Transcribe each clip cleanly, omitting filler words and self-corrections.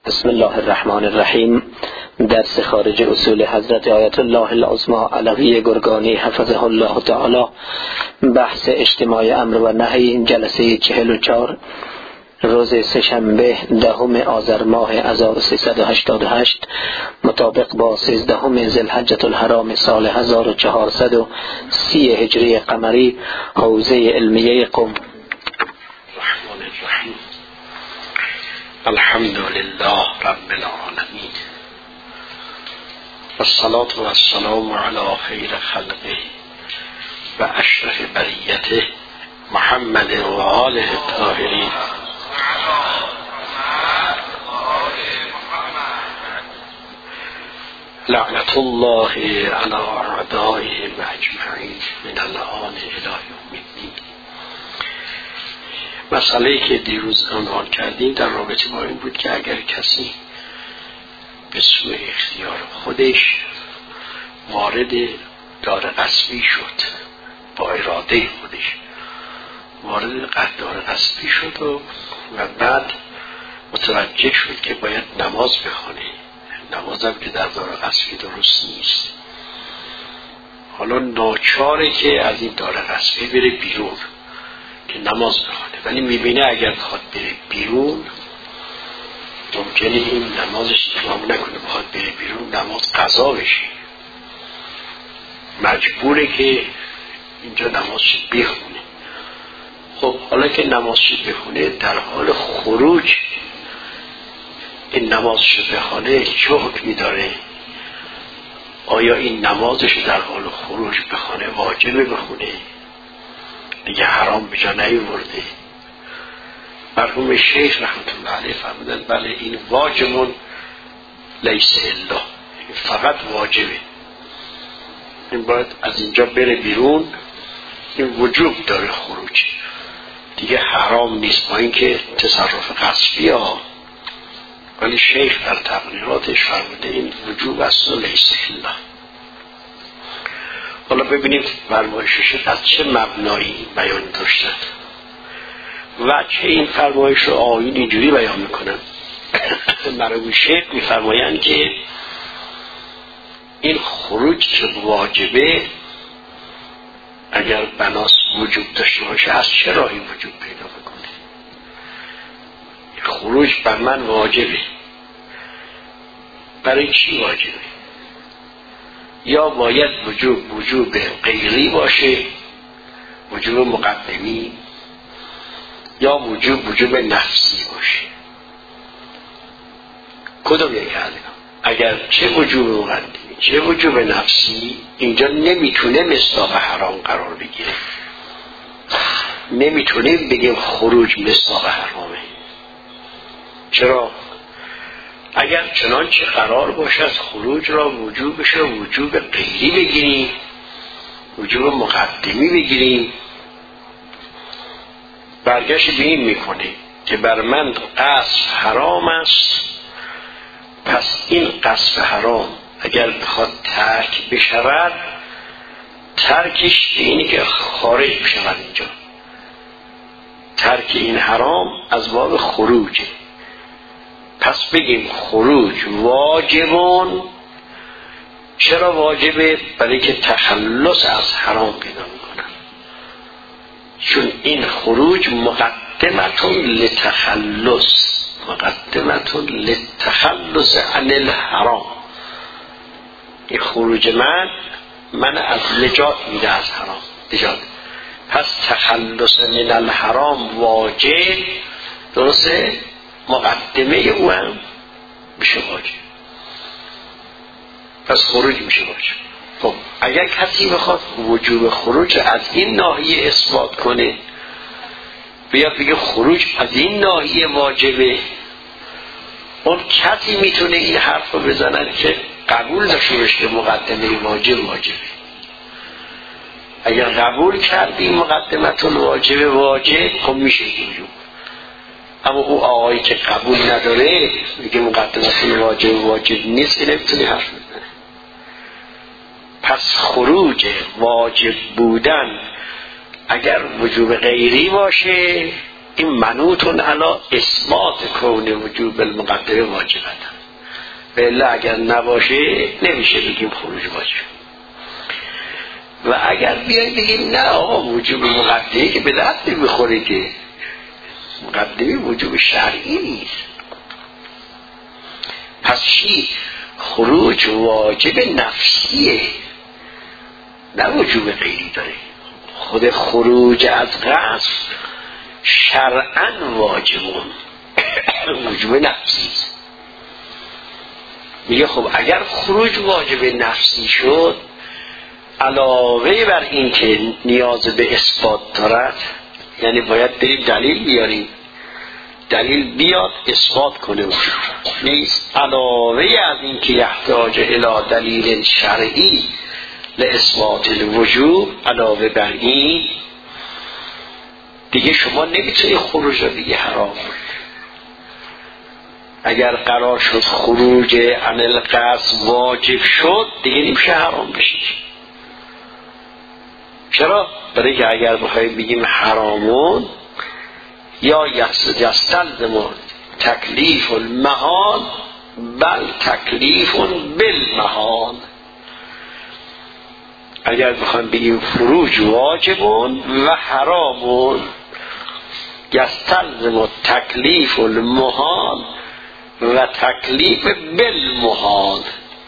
بسم الله الرحمن الرحیم. درس خارج اصول حضرت آیت الله العظمی علوی گرگانی حفظه الله تعالی، بحث اجتماع امر و نهی، جلسه 44، روز سه‌شنبه 10 آذر ماه 1388 مطابق با 13 ذوالحجة الحرام سال 1430 هجری قمری، حوزه علمیه قم. الحمد لله رب العالمین والصلاة والسلام علی خیر خلقه و اشرف بریته محمد و آله الطاهرین. لعنت الله علی اعدائهم اجمعین من الآن الی یوم الدین. مسئله‌ای که دیروز عنوان کردیم در رابطه با این بود که اگر کسی به سوء اختیار خودش وارد دار غصبی شد، با اراده خودش وارد دار غصبی شد و بعد متوجه شد که باید نماز بخونه، نمازم که در دار غصبی درست نیست، حالا ناچاره که از این دار غصبی بره بیرون که نماز بخونه، ولی میبینه اگر بخواد بره بیرون ممکنه این نمازش تمام نکنه، بخواد بره بیرون نماز قضا بشه، مجبوره که اینجا نمازش بخونه. خب حالا که نمازش بخونه در حال خروج این نمازش بخونه چه حکمی داره؟ آیا این نمازش در حال خروج بخونه واجبه بخونه؟ دیگه حرام به جا نیاورده؟ مرحوم شیخ رحمت الله علیه فرمودن بله این واجبون لیس الا، فقط واجبه، این باید از اینجا بره بیرون، این وجوب داره خروج، دیگه حرام نیست، با اینکه تصرف غصبی ها، ولی شیخ در تقریراتش فرموده این وجوب اصلا لیس الا. حالا ببینیم فرمایشش از چه مبنایی بیان داشتن و چه این فرمایش رو آیین اینجوری بیان میکنن. مرحوم شیخ میفرمایند که این خروج که واجبه اگر بناس وجوب داشته باشه از چه راهی وجوب پیدا بکنه؟ خروج بر من واجبه، برای چی واجبه؟ یا باید وجوب غیری باشه، وجوب مقدمی، یا وجوب نفسی باشه؟ کدوم یک از اینا؟ اگر چه وجوب مقدمی چه وجوب نفسی، اینجا نمیتونه مصداق حرام قرار بگیره، نمیتونیم بگیم خروج مصداق حرامه. چرا؟ اگر چنانچه قرار باشه از خروج را وجوبش را وجوب غیری بگیریم، وجوب مقدمی بگیریم، برگشت به این میکنه که بر من قصد حرام است، پس این قصد حرام اگر بخواد ترک بشود ترکش به اینه که خارج بشود، اینجا ترک این حرام از باب خروجه، پس بگیم خروج واجبون. چرا واجبه؟ برای که تخلص از حرام پیدا میکنن، چون این خروج مقدمتون لتخلص عن الحرام، این خروج من از نجات میده، از حرام نجات، پس تخلص من الحرام واجب، درسته؟ مقدمه او هم میشه واجب، پس خروج میشه واجب. خب اگر کسی بخواد وجوب خروج از این ناحیه اثبات کنه، بیاد بگه خروج از این ناحیه واجبه، اون کسی میتونه این حرف رو بزنن که قبول داشته باشه که مقدمه واجبه. اگر قبول کردیم مقدمه واجب خب میشه وجوب. اما او آقایی که قبول نداره میگه مقدمه واجب نیست، که نمیتونه حرف بزنه. پس خروج واجب بودن اگر وجوب غیری باشه این منوطن علی اثبات کون وجوب المقدمه واجبت، الا اگر نباشه نمیشه بگیم خروج واجب. و اگر بیایم بگیم نه آقا وجوب مقدمه که به درد نمیخوره، که مقدمه وجوب شرعی نیست، پس چی؟ خروج واجب نفسیه، نه وجوب غیری داره. خود خروج از قصد شرعاً واجبون، وجوب نفسی. میگه خب اگر خروج واجب نفسی شد، علاوه بر این که نیاز به اثبات دارد، یعنی باید بریم دلیل بیاریم، دلیل بیاد اثبات کنه وجوب نیست، علاوه از این که یحتاج الی دلیل شرعی لاثبات الوجوب، علاوه بر این دیگه شما نمیتونی خروج رو دیگه حرام کنید. اگر قرار شد خروج عن القصد واجب شد، دیگه نمیشه حرام بشه. چرا؟ برای که اگر بخوایم بگیم حرامون یا یستلزم تکلیف المحال بل تکلیف بالمحال، اگر بخوایم بگیم خروج واجبون و حرامون یستلزم تکلیف المحال و تکلیف بالمحال،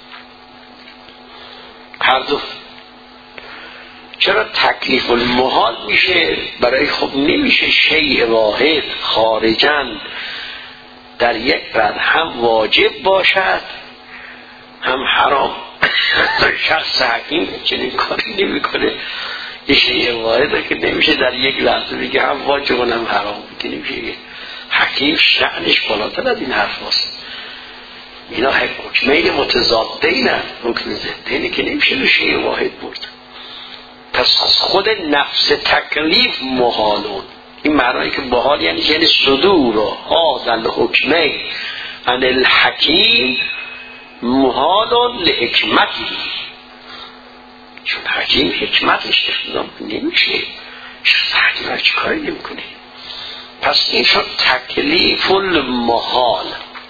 هر دو. چرا تکلیف المحال میشه؟ برای خب نمیشه شیء واحد خارجاً در یک رد هم واجب باشد هم حرام. شخص حکیم چنین کاری نمی کنه، یه شیء واحده که نمیشه در یک لحظه بگه هم واجب و هم حرام، که نمیشه. حکیم شأنش بالاتر از این حرف هست. اینا حکمین متضادین، حکم ضدین که نمیشه به شیء واحد برد. پس خود نفس تکلیف محالون، این معنایی که محال یعنی صدور و هذا الحکم عن الحکیم محالون لحکمتی، چون حکیم حکمتش اقتضا نمیشه، حکیم هرچی کاری نمی کنه. پس این شد تکلیف المحال،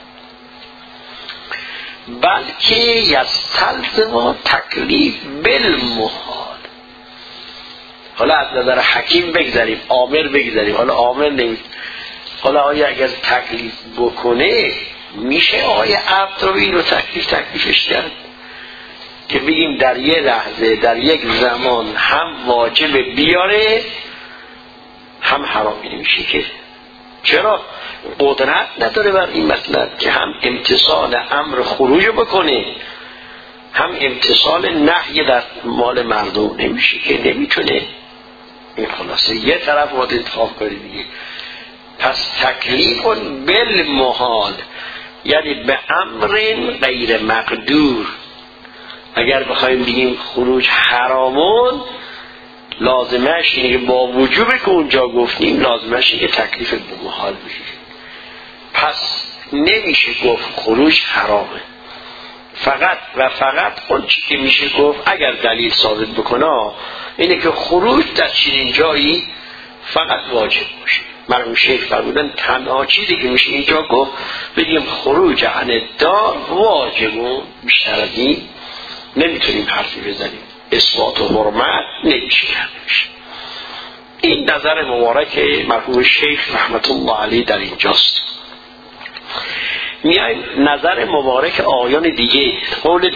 بلکه یستلزم تکلیف بالمحال. حالا از نظر حکیم بگذاریم، آمر بگذاریم، حالا آمر نمید. حالا آیا اگر تکلیف بکنه میشه آیا عبد رو این رو تکلیفش کرد که بگیم در یه لحظه در یک زمان هم واجب بیاره هم حرامی نمیشه که؟ چرا؟ قدرت نداره بر این مطلب که هم امتصال امر خروج بکنه هم امتصال نهی در مال مردم، نمیشه که، نمیتونه. این خلاصه یه طرف باید انتخاب کنی دیگه. پس تکلیف بالمحال یعنی به امر غیر مقدور. اگر بخوایم بگیم خروج حرامون، لازمش اینه که با وجوبی که اونجا گفتیم لازمش اینه که تکلیف بالمحال بشه. پس نمیشه گفت خروج حرامه، فقط و فقط اون چی که میشه گفت اگر دلیل ثابت بکنه اینه که خروج در چنین جایی فقط واجب باشه. مرحوم شیخ فرمودن تنها چیزی که میشه اینجا گفت بگیم خروج عن الدار واجبون، بیشتر از این نمیتونیم حرفی بزنیم. اثبات و حرمت نمیشه کردش. این نظر مبارک مرحوم شیخ رحمت الله علیه در اینجاست. میایم نظر مبارک آیان دیگه. قول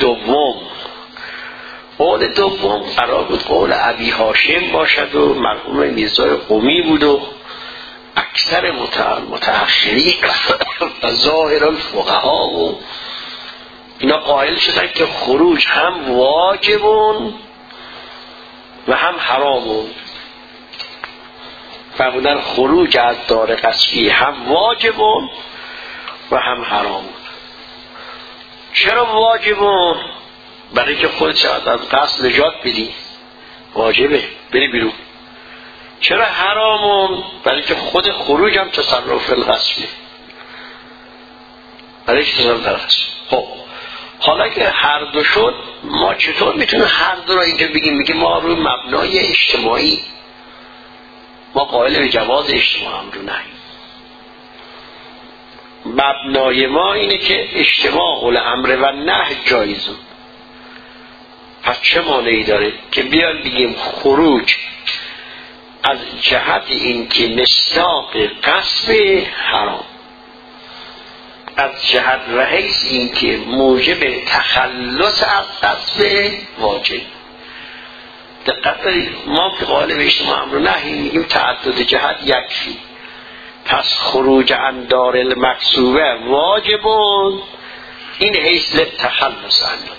دوم قرار بود قول ابی هاشم باشد و مرحوم میرزای قمی بود و اکثر متأخرین و ظاهر الفقها و اینا قائل شدن که خروج هم واجبون و هم حرامون. فرمودن خروج از دار قصبی هم واجبون و هم حرامون. چرا واجبون؟ برای که خودت شاید از قصد نجات بدی، واجبه بری بیرون. چرا حرامون؟ برای که خود خروج هم تصرف القصبه، برای که تصرف القصبه. خب حالا که هر دو شد، ما چطور میتونیم هر دو را اینجا بگیم؟ میگه ما روی مبنای اجتماعی ما قائل به جواز اجتماع امر و نهی. مبنای ما اینه که اجتماع الامر و نهی جایزه. پس چه مانعی داره که بیان بگیم خروج از جهت این که مصداق قصد حرام، از جهت و حیث این که موجب تخلص از قصد واجب. دقت دارید، ما که قائل به اجتماع امر و نهی میگیم تعدد جهت یکفی، پس خروج عن دار المقصوبه واجبون، این حیث للتخلص عنه.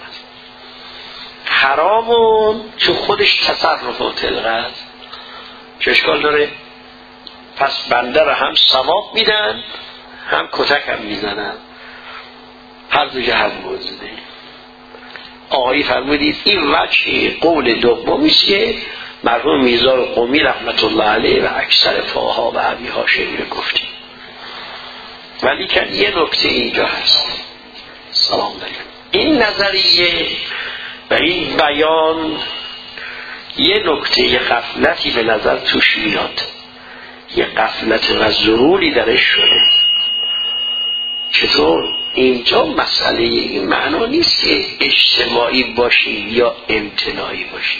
حرامون چون خودش تصرف و تلقت، چه اشکال داره؟ پس بنده را هم ثواب میدن هم کتک هم میزنن، هر دو جهت موجوده. آقایی فرمودید این وجه قول دومیست که مرحوم میرزا قمی رحمت الله علیه و اکثر فقها و ابی هاشمی گفتیم. ولی که یه نکته اینجا هست. سلام علیکم. این نظریه و این بیان یه نکته غفلتی به نظر توش میاد، یه غفلت و ظهوری درش شده. چطور؟ اینجا مسئله این معنا نیست که اجتماعی باشی یا امتناعی باشی.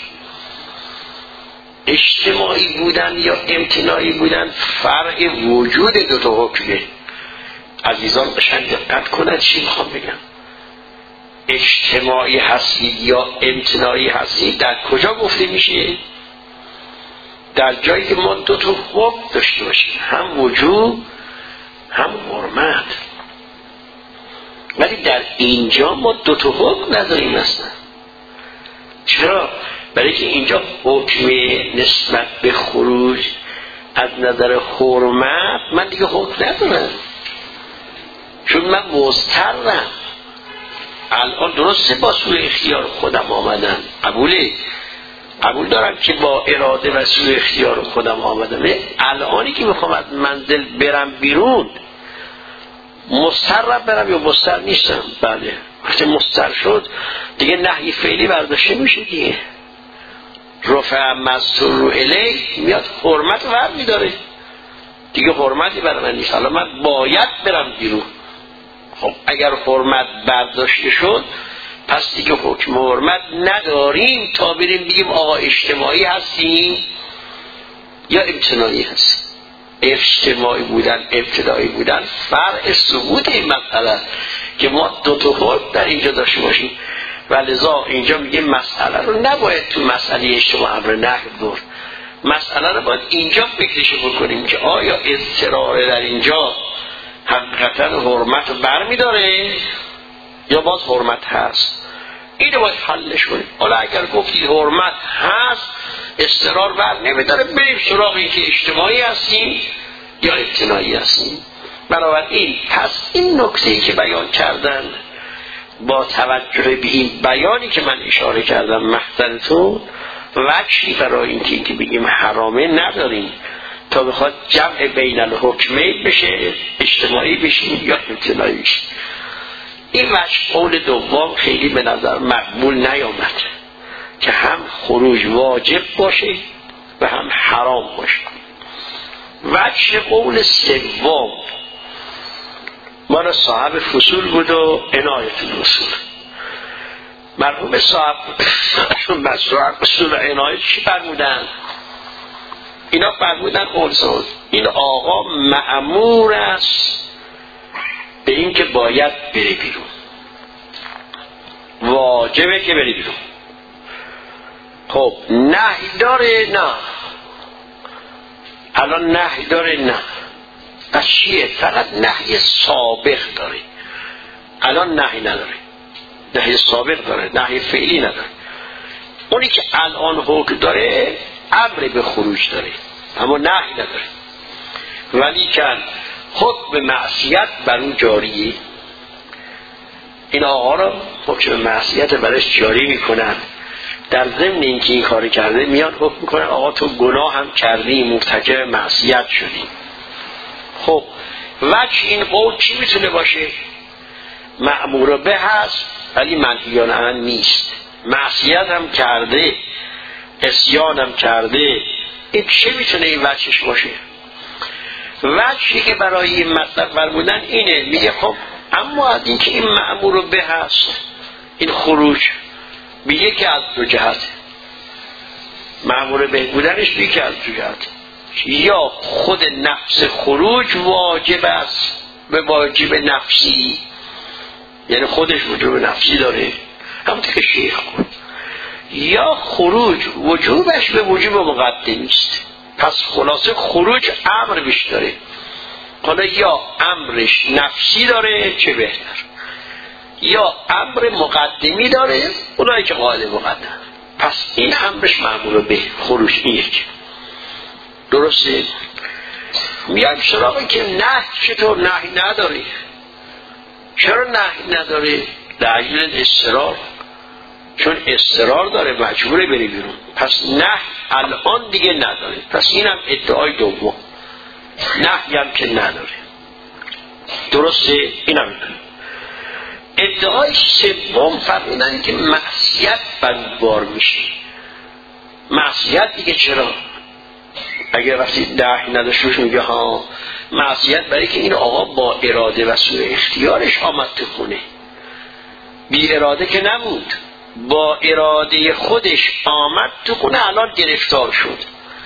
اجتماعی بودن یا امتناعی بودن فرع وجود دو تا حکمه. عزیزان قشنگ دقت کنند چی میخوام بگم. اجتماعی هستی یا امتناعی هستی در کجا گفته میشه؟ در جایی که ما دو تا حکم داشته باشیم، هم وجود هم حرمت. ولی در اینجا ما دو تا حکم نداریم اصلا. چرا؟ برای که اینجا حکم نسبت به خروج از نظر حرمت من دیگه حکم ندارم، چون من مضطرم. الان درسته با سوء اختیار خودم آمدم، قبول دارم که با اراده و سوء اختیار خودم آمدم. الانی که میخوام از منزل برم بیرون، مضطرم برم یا مضطر نیستم؟ بله، وقتی مضطر شد دیگه نهی فعلی برداشته میشه دیگه. رفع مستور الیه میاد حرمت ور میداره دیگه، حرمتی برای من نیست. حالا من باید برم بیرون. خب اگر حرمت برداشته شد پس دیگه حکم حرمت نداریم تا بریم بگیم آقا اجتماعی هستیم یا امتناعی هستیم. اجتماعی بودن ابتدایی بودن فرع ثبوت این مسئله که ما دو تا حکم در اینجا داشته باشیم. ولذا اینجا میگه مسئله رو نباید تو مسئله اجتماع امر نهی برد، مسئله رو باید اینجا فکرشو بکنیم که آیا اضطرار در اینجا حقیقتا حرمت رو برمیداره یا باز حرمت هست. اینو باید حلش کنیم. حالا اگر گفتید حرمت هست اضطرار بر نمیداره، بریم سراغ این که اجتماعی هستیم یا امتناعی هستیم. بنابراین پس این نکته‌ای که بیان کردن با توجه به این بیانی که من اشاره کردم محضرتون وجهی برای این که بگیم حرامه نداریم تا بخواد جمع بین الحکمین بشه، اجتماعی بشیم یا امتناعی بشیم. این وجه قول دوم خیلی به نظر مقبول نیامد که هم خروج واجب باشه و هم حرام باشه. وجه قول سوم مال صاحب فصول بود و عنایت الاصول. مرحوم صاحب فصول و عنایت چی فرمودن؟ اینا فرمودن اولسون این آقا مأمور است به این که باید بری بیرون، واجبه که بری بیرون. خب نهی داره؟ نه. الان نهی داره؟ نه. از چیه؟ فقط نهی سابق داره. الان نهی نداره، نهی سابق داره، نهی فعلی نداره. اونی که الان حکم داره امر به خروج داره اما نهی نداره. ولی که حکم معصیت بر اون جاریه. این آقا را حکم معصیت برش جاری میکنن، در ضمن اینکه این کاری کرده میان حکم میکنن آقا تو گناه هم کردی، مرتکب معصیت شدی. خب وجه این قول چی میتونه باشه؟ مأمور به هست ولی منهیان عنه نیست. معصیت هم کرده، عصیان هم کرده، این چه میتونه این وجهش باشه؟ وجهی که برای این مطلب فرمودن اینه، میگه خب اما از اینکه این مأمور به هست، این خروج میگه که از دو جهت مأمور به بودنش میگه که از دو جهت، یا خود نفس خروج واجب است به واجب نفسی، یعنی خودش وجوب نفسی داره همونطور که شیخ گفت، یا خروج وجوبش به وجوب مقدمی است. پس خلاصه خروج امر بیش داره، حالا یا امرش نفسی داره چه بهتر، یا امر مقدمی داره اونایی که قائل مقدم. پس این امرش مأمور به خروج این یک. درسته؟ میایم سراغی که نه چطور نهی نداره. چرا نهی نداره؟ دلیل اضطرار، چون اضطرار داره مجبوره بری بیرون. پس نه الان دیگه نداره. پس اینم ادعای دوم، نهی هم که نداره. درسته؟ اینم ادعای سوم فرمودن که معصیت بار میشه. معصیت دیگه چرا؟ اگر وقتی نهی نداشت میگه ها معصیت برای که این آقا با اراده و سوء اختیارش آمد تو خونه، بی اراده که نبود، با اراده خودش آمد تو خونه، الان گرفتار شد.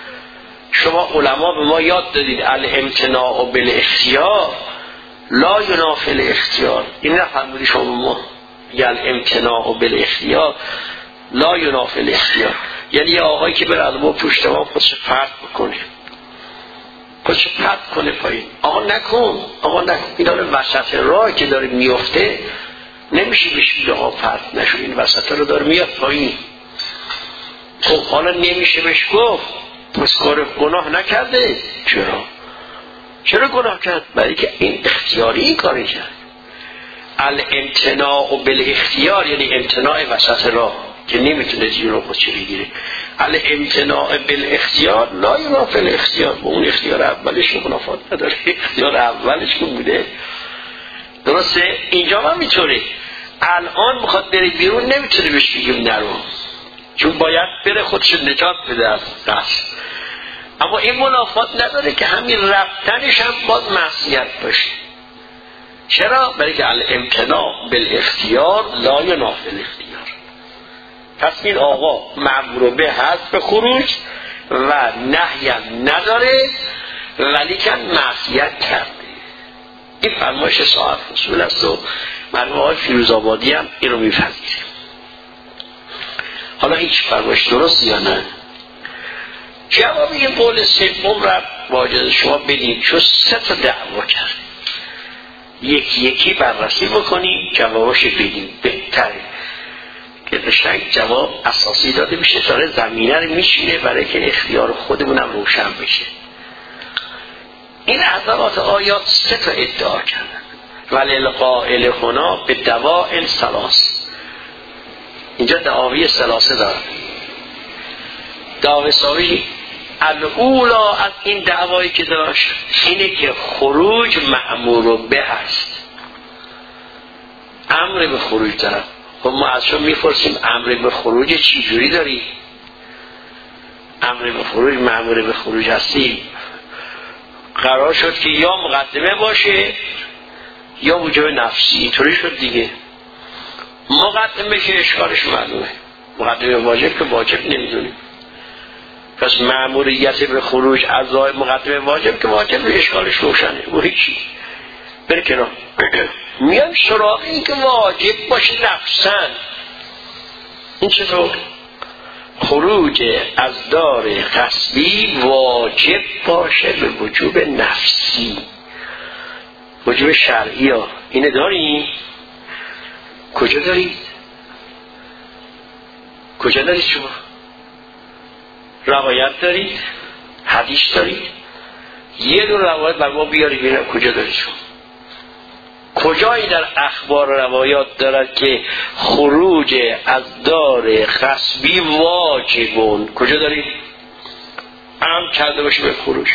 شما علما به ما یاد دادید الامتناع بالاختیار لا ینافی الاختیار. این نفهمونی شما ما الامتناع بالاختیار لا ینافی الاختیار، یعنی یه آقایی که بره از ما پشت ما خودش پرت بکنه، خودش پرت کنه پایین، آقا نکن، آقا نکن. این داره وسط راه که داره میفته، نمیشه بهش آقا پرت نشو، این وسط رو داره میاد پایین. خب حالا نمیشه بهش گفت پس کار گناه نکرده. چرا گناه کرد؟ برای که این اختیاری این کاری کرد. الامتناع بالاختیار یعنی امتناع وسط راه که نمیتونه جلو خودش بگیره. الامتناع بالاختیار لا ینافی الاختیار، با اون اختیار اولش منافات نداره، اختیار اولش که بوده. درسته؟ اینجا هم میتونه الان میخواد بره بیرون، نمیتونه بهش بگیم نرو، چون باید بره خودش نجات بده از دست. اما این منافات نداره که همین رفتنش هم باز معصیت باشه. چرا؟ برای که الامتناع بالاختیار لا ینافی الاختیار. پس این آقا مأمور به هست به خروج و نهی نداره، ولی که معصیت کرده. این فرمایش صاحب اصول است و مرحوم آقای فیروزآبادی هم این رو می‌پذیره. حالا هیچ فرمایش درست یا نه؟ جواب این قول سوم را واجد شما بدید، چون 3 تا دعوا کرد، یکی بررسی بکنیم جواباش بدیم، بهتره که قشنگ جواب اساسی داده میشه، داره زمینه رو میشینه برای که اختیار خودمونم روشن بشه. این حضرات آیات 3 تا ادعا کردن. وللقائل هنا به دوائل ثلاث، اینجا دعاوی ثلاثه دارن. دعوی ساوی الاولا از این دعوایی که داشت اینه که خروج مأمور به هست، امر به خروج دارن. خب ما از شما میپرسیم امر به خروج چی جوری داری؟ امر به خروج مأمور به خروج هستی، قرار شد که یا مقدمه باشه یا وجوب نفسی، اینطوری شد دیگه. مقدمه که اشکالش معلومه، مقدمه واجب که واجب نمیدونیم، پس مأموریت به خروج از مقدمه واجب که واجب اشکالش روشنه و هیچی بره کنار. میان سراغ این که واجب باشه نفسن. این چطور؟ خروج از دار غصبی واجب باشه به وجوب نفسی، وجوب شرعی ها. اینه داریم؟ کجا دارید؟ کجا دارید شما؟ روایت دارید؟ حدیث دارید؟ یه دو روایت بر ما بیارید ببینم کجا دارید شما؟ کجایی در اخبار روایات دارد که خروج از دار غصبی واجبون؟ کجا دارید؟ امر کرده باشه به خروج.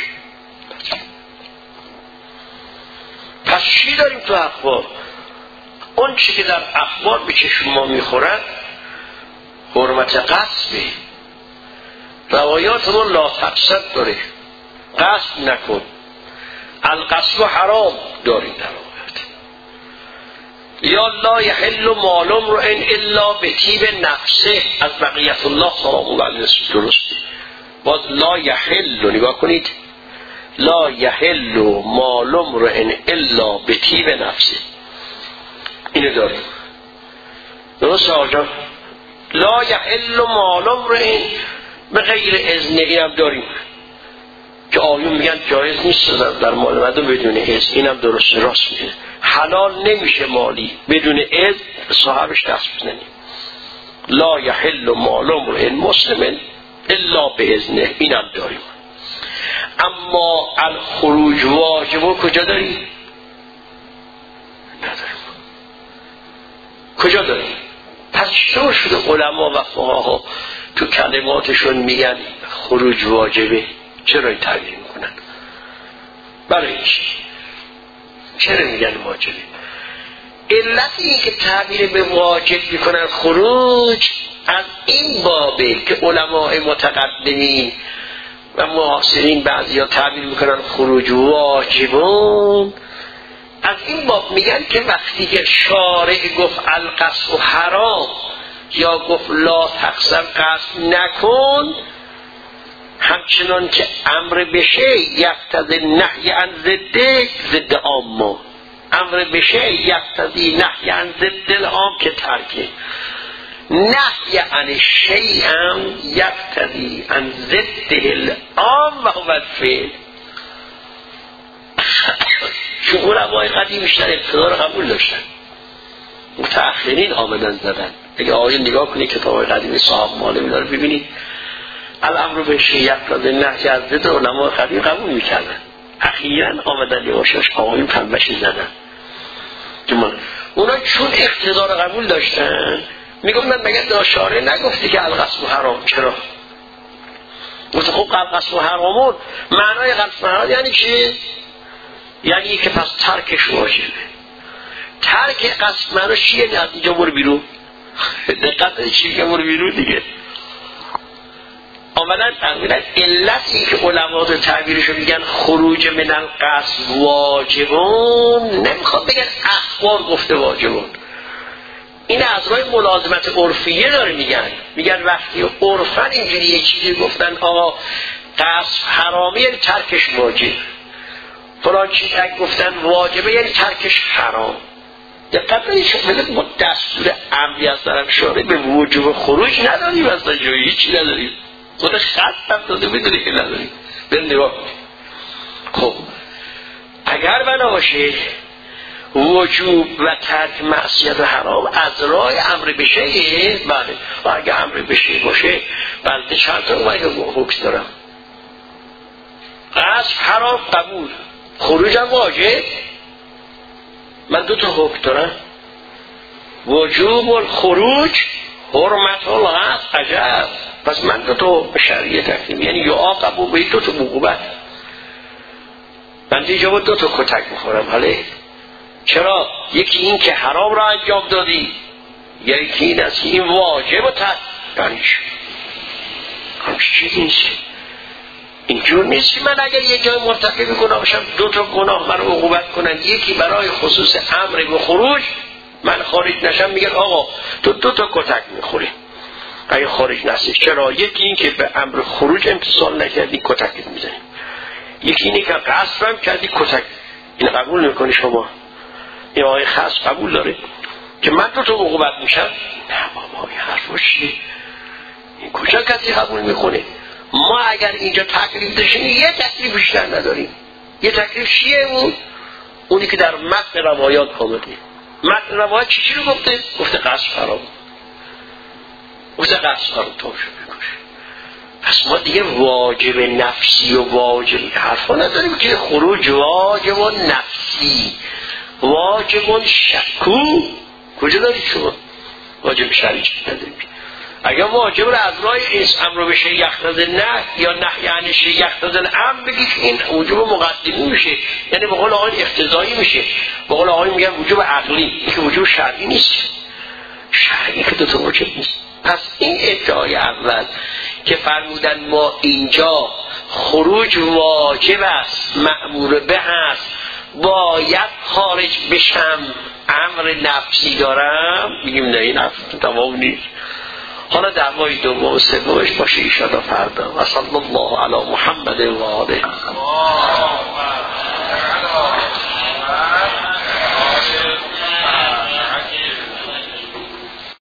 پس چی داریم تو اخبار؟ اون چی که در اخبار به چشم ما میخورد حرمت غصبه، روایاتمون لا تقصد داره، قصد نکن، القصد حرام داریم در روایات. یا لا یحل مال امرئ الا بطیب نفسه از بقیت الله سلام الله علیه درسته. باز لا یحل نگاه کنید، لا یحل مال امرئ الا بطیب نفسه، اینو داریم درسته آجا. لا یحل مال امرئ به غیر اذن، اینم داریم که آیون میگن جایز نیست در مال مردم بدون اذن، اینم درست راست میگه. حلال نمیشه مالی بدون اذن صاحبش دست بزنی. لا یحل مال امرئ مسلم الا باذنه، اینم داریم. اما الخروج واجب کجا داریم؟ نداریم. کجا داریم؟ پس چطور شده علما و فقها تو کلماتشون میگن خروج واجبه؟ چرا این تعبیر میکنن؟ برای چی؟ چرا میگن واجبه؟ علتی این که تعبیر به واجب میکنن خروج از این بابه که علماء متقدمین و معاصرین بعضی ها تعبیر میکنن خروج واجبون، از این باب میگن که وقتی که شارع گفت القصد حرام یا گفت لا تقصد قصد نکن، همچنان که امر بشه یقتضی نهی عن ضد عامه، امر بشه یقتضی نهی عن ضد العام که ترکه، نهی عن شیء یقتضی عن ضد العام و هو الفعل. چون علمای قدیم بیشتر اقتدار قبول داشتن، متأخرین آمدن زدن. اگه آیه نگاه کنید کتاب قدیم صاحب مالوی داره ببینید الامر به شیء یقتضی نهی عن ضد، علمای قدیم قبول میکردن. اخیراً آمدن یواشاش آقایون پنبشی زدن. اونا چون اقتدار قبول داشتن میگفتن مگه شارع نگفتی که القصد حرام؟ چرا؟ گفت خب القصد حرامون معنای قصد حرام یعنی چی؟ یعنی که پس ترکش واجبه. ترک قصد معناش چیه؟ یعنی از اینجا برو بیرون. دقت چی که برو بیرون دیگه. آمدن تقریبا علتی که علما تو تعبیرشو میگن خروج من القصد واجبون، نمیخواد بگن اخبار گفته واجبون، این از راه ملازمت عرفیه داره میگن وقتی عرفن اینجوری یه چیزی گفتن آقا قصد حرامی یعنی ترکش واجب، فلان چیز گفتن واجبه یعنی ترکش حرام. دقت کنید ما دستور امری از طرف شارع به وجوب خروج نداریم، اصلا جایی هیچی نداریم، خود خط هم داده میدونی که نداریم. بریم نگاه کنیم. خب اگر بنا باشه وجوب و ترک معصیت و حرام از راه امر بشه، بله، و اگر امر بشه باشه بلده چند تا حکم دارم. قصد حرام قبول، خروج هم واجب. من دو تا حکم دارم، وجوب الخروج حرمت القصد عجب. پس من دو تا شرعیه تقدیم، یعنی یا قبول به دو تا عقوبت. من دیگه دو تا کتک میخورم. حالا چرا؟ یکی این که حرام را انجام دادی، یکی این است که این واجب و ترکش. همچه چیزی نیست، اینجور نیست که من اگر یه جای مرتکب گناه باشم دو تا گناه من عقوبت کنن، یکی برای خصوص امر به خروج من خارج نشم میگن آقا تو دو تا کتک میخوری اگه خارج نشی. چرا؟ یکی این که به امر خروج امتثال نکردی کتک میزنی، یکی اینه که قصد هم کردی کتک. این قبول میکنی شما؟ این آقای خاص قبول داره که من دو تا عقوبت میشم؟ نه بابا این حرفا چیه؟ این کجا کسی قبول میکنه؟ ما اگر اینجا تکلیف داشتیم یه تکلیف بیشتر نداریم. یه تکلیف چیه اونی که در متن روایات آمده. متن روایات چی رو گفته؟ گفته قصد حرام، گفته قصد حرام تو شو بکش. پس ما دیگه واجب نفسی و واجب حرفا نداریم که خروج واجب و نفسی، واجب و شکو کجا دارید شما؟ واجب شرعی نداریم. اگر واجب رو از راه امر بشه یقتضی نه یا نهی عن شیء یقتضی الامر بگید این وجوب مقدمی میشه، یعنی به قول آقای اقتضایی میشه. به قول آقای میگن وجوب عقلی، این که وجوب شرعی نیست. شرعی که دو تا واجب نیست. پس این ادعای اول که فرمودن ما اینجا خروج واجب است، مأمور به است، باید خارج بشم، امر نفسی دارم، میگیم نه این نفس تمام نیست. حالا دعوای دوم و سومش باشه ایشالا فردا. و صلی الله علی محمد و آله.